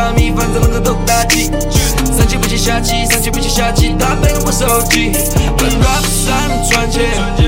大米饭怎么个都打击？上气不接下气，上气不接下气，大杯都不收集。本 rap 三传奇。